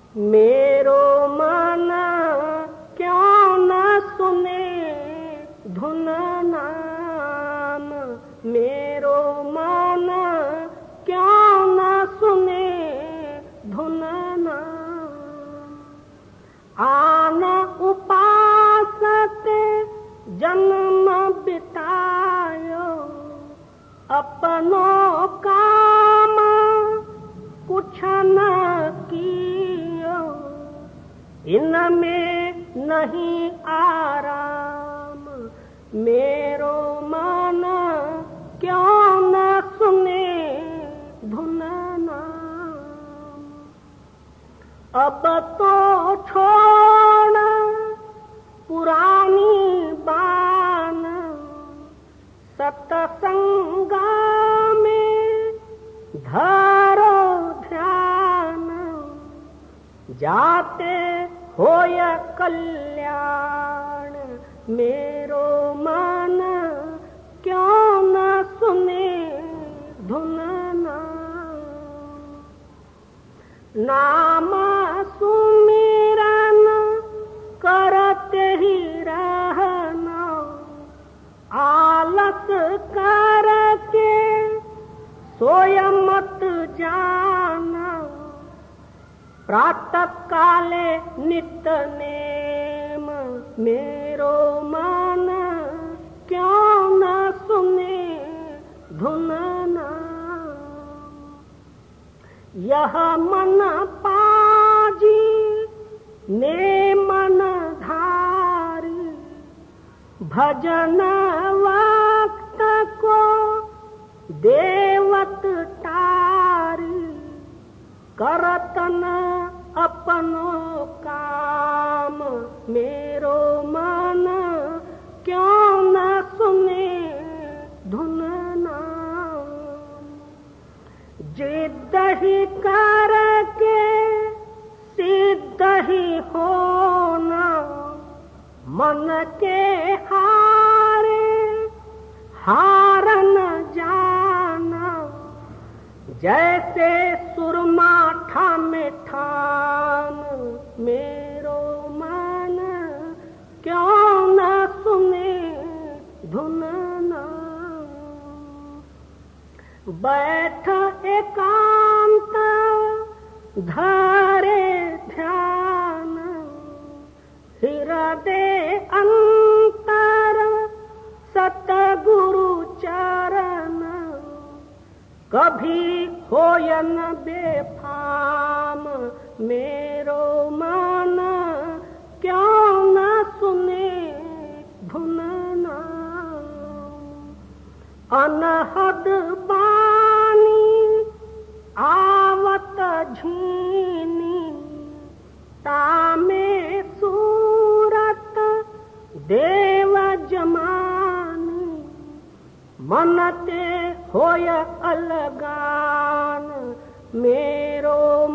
मेरो मन क्यों न सुने धुन नाम, मेरो मन क्यों न सुने धुन नाम। आन उपासते जन्म बितायो, अपनों काम कुछ न कियो, इनमें नहीं आराम। मेरो मन क्यों न सुने धुन नाम। अब तो छोड़ पुरानी बान, सत्संगा में धरो ध्यान। जाते होय कल्याण, मेरो मन क्यों न सुने धुन नाम। नाम सुमिरन करते ही रहना, आलस करके सोय मत जाना। प्रातः काले नित्य नेम, मेरो मन क्यों न सुने धुन नाम। यह मन पाजी ने मन धारी, भजन वक्त को देवत टारी। करतन अपनो काम, मेरो मन क्यों न सुने धुन नाम। जिद्द ही करके सिद्ध ही होना, मन के हारे हारन जाना। जैसे सुरमा ठामे ठाम, मेरो मन क्यों न सुने धुन नाम। बैठ एकांत धारे ध्यान, हृदय अंतर सतगुरु चरण। कभी होय न बेफाम, मेरो मन क्यों न सुने धुन नाम। अनहद बानी आवत झीनी, तामे सूरत देव जमानी। मन ते होय अलगान, मेरो